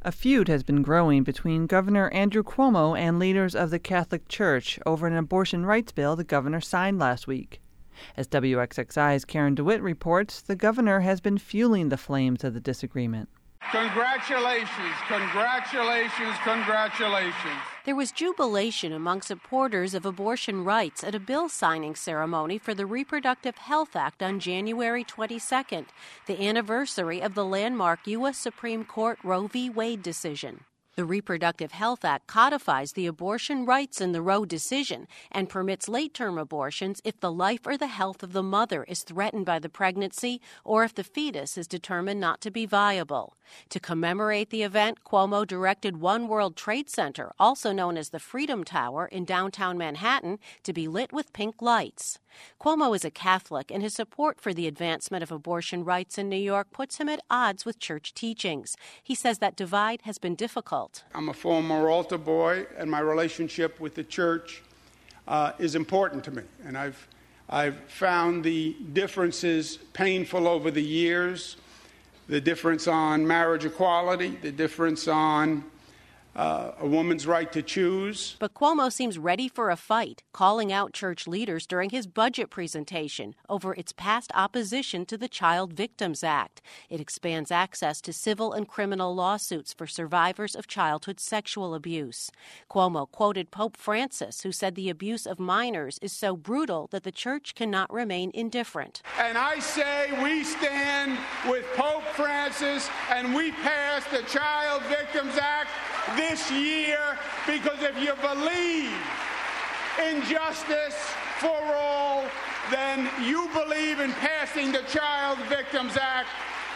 A feud has been growing between Governor Andrew Cuomo and leaders of the Catholic Church over an abortion rights bill the governor signed last week. As WXXI's Karen DeWitt reports, the governor has been fueling the flames of the disagreement. Congratulations, congratulations, congratulations. There was jubilation among supporters of abortion rights at a bill signing ceremony for the Reproductive Health Act on January 22nd, the anniversary of the landmark U.S. Supreme Court Roe v. Wade decision. The Reproductive Health Act codifies the abortion rights in the Roe decision and permits late-term abortions if the life or the health of the mother is threatened by the pregnancy or if the fetus is determined not to be viable. To commemorate the event, Cuomo directed One World Trade Center, also known as the Freedom Tower in downtown Manhattan, to be lit with pink lights. Cuomo is a Catholic, and his support for the advancement of abortion rights in New York puts him at odds with church teachings. He says that divide has been difficult. I'm a former altar boy, and my relationship with the church is important to me. And I've found the differences painful over the years, the difference on marriage equality, the difference on a woman's right to choose. But Cuomo seems ready for a fight, calling out church leaders during his budget presentation over its past opposition to the Child Victims Act. It expands access to civil and criminal lawsuits for survivors of childhood sexual abuse. Cuomo quoted Pope Francis, who said the abuse of minors is so brutal that the church cannot remain indifferent. And I say we stand with Pope Francis and we pass the Child Victims Act this year, because if you believe in justice for all, then you believe in passing the Child Victims Act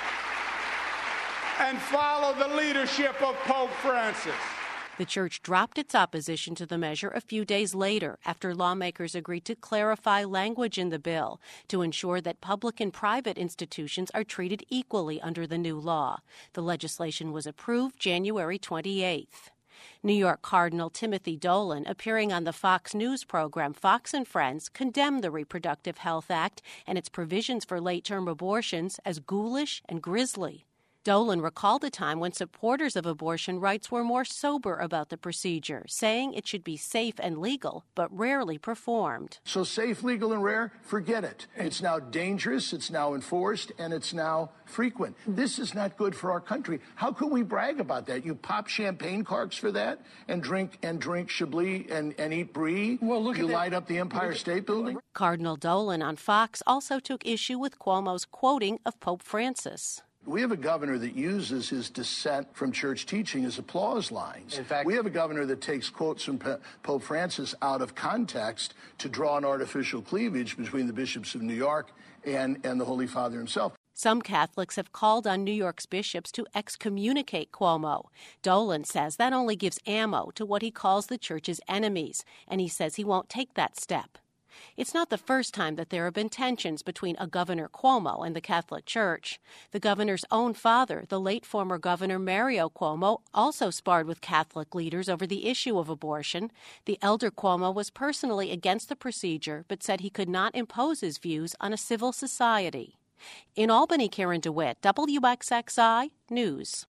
and follow the leadership of Pope Francis. The church dropped its opposition to the measure a few days later after lawmakers agreed to clarify language in the bill to ensure that public and private institutions are treated equally under the new law. The legislation was approved January 28th. New York Cardinal Timothy Dolan, appearing on the Fox News program Fox and Friends, condemned the Reproductive Health Act and its provisions for late-term abortions as ghoulish and grisly. Dolan recalled a time when supporters of abortion rights were more sober about the procedure, saying it should be safe and legal, but rarely performed. So safe, legal, and rare, forget it. It's now dangerous, it's now enforced, and it's now frequent. This is not good for our country. How can we brag about that? You pop champagne corks for that and drink Chablis and eat brie? Well, you light up the Empire State Building? Cardinal Dolan on Fox also took issue with Cuomo's quoting of Pope Francis. We have a governor that uses his dissent from church teaching as applause lines. In fact, we have a governor that takes quotes from Pope Francis out of context to draw an artificial cleavage between the bishops of New York and the Holy Father himself. Some Catholics have called on New York's bishops to excommunicate Cuomo. Dolan says that only gives ammo to what he calls the church's enemies, and he says he won't take that step. It's not the first time that there have been tensions between a Governor Cuomo and the Catholic Church. The governor's own father, the late former Governor Mario Cuomo, also sparred with Catholic leaders over the issue of abortion. The elder Cuomo was personally against the procedure, but said he could not impose his views on a civil society. In Albany, Karen DeWitt, WXXI News.